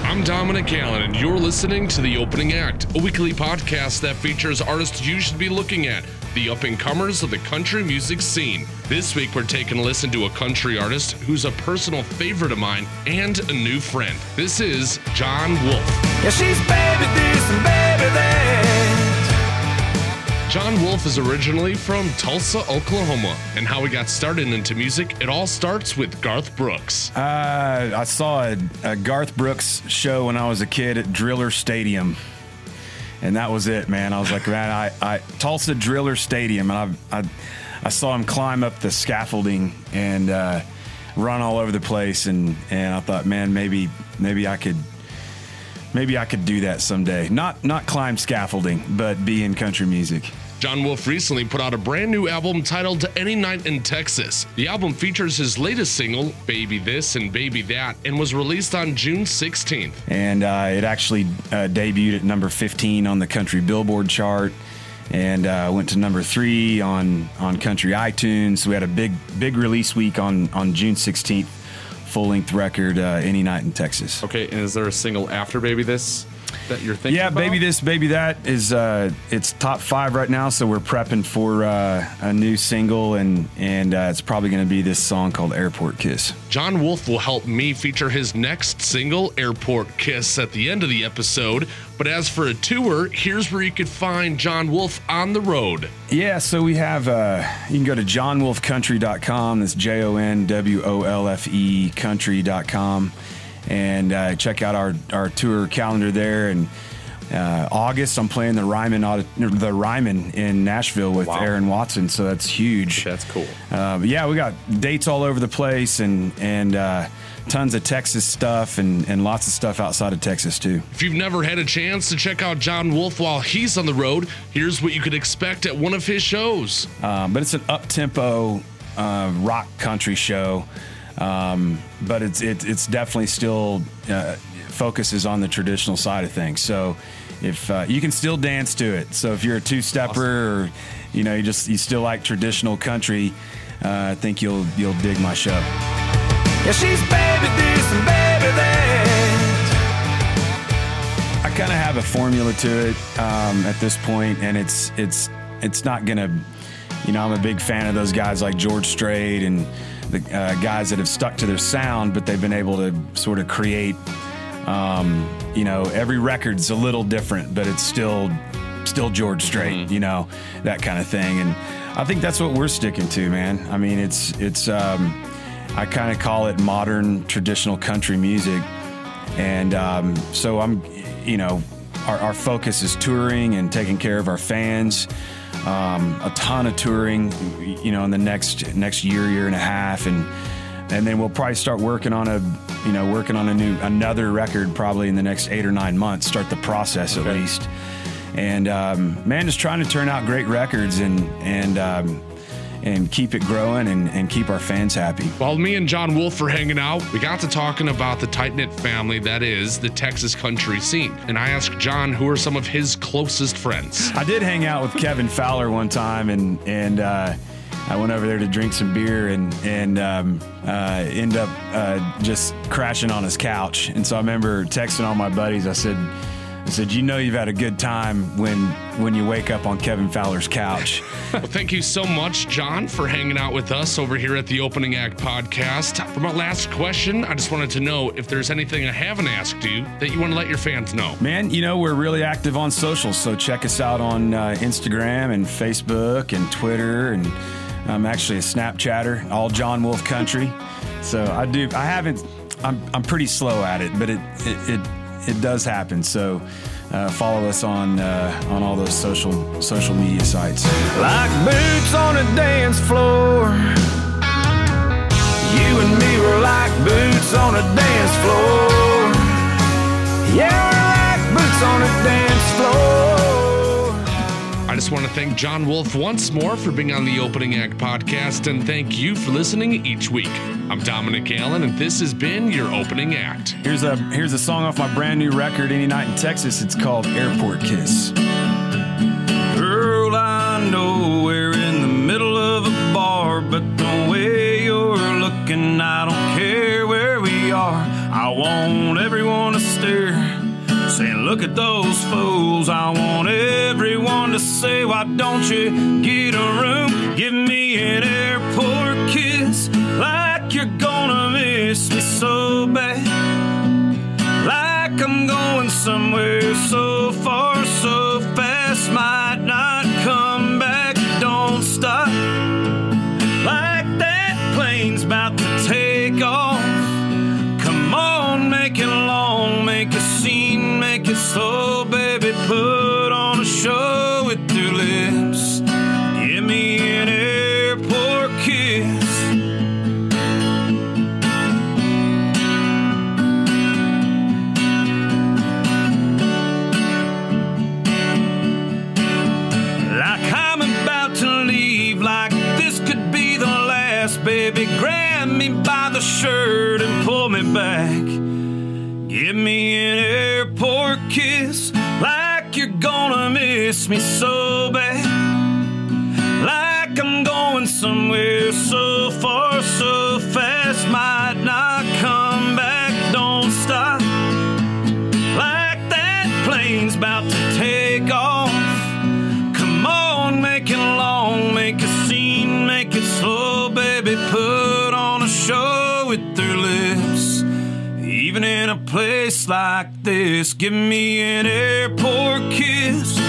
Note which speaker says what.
Speaker 1: I'm Dominic Allen, and you're listening to The Opening Act, a weekly podcast that features artists you should be looking at, the up-and-comers of the country music scene. This week, we're taking a listen to a country artist who's a personal favorite of mine and a new friend. This is John Wolf.
Speaker 2: Yeah, she's baby this and baby that.
Speaker 1: John Wolf is originally from Tulsa, Oklahoma, and how he got started into music, it all starts with Garth Brooks.
Speaker 3: I saw a Garth Brooks show when I was a kid at Driller Stadium, and that was it, man. I was like, man, I Tulsa Driller Stadium, and I saw him climb up the scaffolding and run all over the place, and I thought, man, maybe I could do that someday. Not climb scaffolding, but be in country music.
Speaker 1: John Wolf recently put out a brand new album titled Any Night in Texas. The album features his latest single, Baby This and Baby That, and was released on June 16th.
Speaker 3: And it actually debuted at number 15 on the country Billboard chart, and went to number 3 on country iTunes. We had a big release week on June 16th. Full-length record, Any Night in Texas.
Speaker 4: Okay, and is there a single after Baby This that you're thinking about?
Speaker 3: Baby This, Baby That is it's top 5 right now, so we're prepping for a new single, and it's probably going to be this song called Airport Kiss.
Speaker 1: John Wolf will help me feature his next single, Airport Kiss, at the end of the episode. But as for a tour, here's where you could find John Wolf on the road.
Speaker 3: Yeah, so we have, you can go to johnwolfcountry.com. That's JONWOLFE country.com. And check out our tour calendar there. And August, I'm playing the Ryman in Nashville with Aaron Watson, so that's huge.
Speaker 4: That's cool.
Speaker 3: But yeah, we got dates all over the place, and tons of Texas stuff, and lots of stuff outside of Texas too.
Speaker 1: If you've never had a chance to check out John Wolf while he's on the road, here's what you could expect at one of his shows.
Speaker 3: But it's an up-tempo rock country show. But it's definitely still focuses on the traditional side of things. So if you can still dance to it. So if you're a two-stepper, or you still like traditional country, I think you'll dig my show.
Speaker 2: Yeah, she's baby this and baby that.
Speaker 3: I kind of have a formula to it at this point, and it's not gonna. I'm a big fan of those guys like George Strait and the guys that have stuck to their sound, but they've been able to sort of create, every record's a little different, but it's still George Strait, that kind of thing. And I think that's what we're sticking to, man. I mean, it's I kind of call it modern traditional country music. And so our focus is touring and taking care of our fans. A ton of touring, in the next year and a half, and then we'll probably start working on another record probably in the next 8 or 9 months. Start the process at least, and just trying to turn out great records and keep it growing and keep our fans happy.
Speaker 1: While me and John Wolf were hanging out, we got to talking about the tight-knit family that is the Texas country scene. And I asked John who are some of his closest friends.
Speaker 3: I did hang out with Kevin Fowler one time, and I went over there to drink some beer and end up just crashing on his couch. And so I remember texting all my buddies. I said, you've had a good time when you wake up on Kevin Fowler's couch.
Speaker 1: Well, thank you so much, John, for hanging out with us over here at the Opening Act podcast. For my last question, I just wanted to know if there's anything I haven't asked you that you want to let your fans know.
Speaker 3: Man, we're really active on socials, so check us out on Instagram and Facebook and Twitter, and I'm actually a Snapchatter, all John Wolf Country. So I'm pretty slow at it, but it does happen. So follow us on all those social media sites.
Speaker 2: Like boots on a dance floor. You and me were like boots on a dance floor. Yeah, we're like boots on a dance floor.
Speaker 1: I just want to thank John Wolf once more for being on the Opening Act podcast, and thank you for listening each week. I'm Dominic Allen, and this has been your Opening Act.
Speaker 3: Here's a song off my brand new record, Any Night in Texas. It's called Airport Kiss.
Speaker 2: Girl, I know we're in the middle of a bar, but the way you're looking, I don't care where we are. I want everyone to stare, saying, look at those fools. I want everyone to say, why don't you get a room? Give me an airport kiss, like you're gonna miss me so bad, like I'm going somewhere so far, so fast, might not come back. Don't stop, like that plane's about to take off. Come on, make it long, make a scene, make it slow, baby, put on a show with your lips. Give me an airport kiss. Like I'm about to leave, like this could be the last, baby, grab me by the shirt and pull me back. Give me an airport kiss, like you're gonna miss me so bad, like I'm going somewhere so far, so fast, might not come back. Don't stop, like that plane's about to take off. Come on, make it long, make a scene, make it slow, baby, put on a show with their lips. Even in a place like this, give me an airport kiss.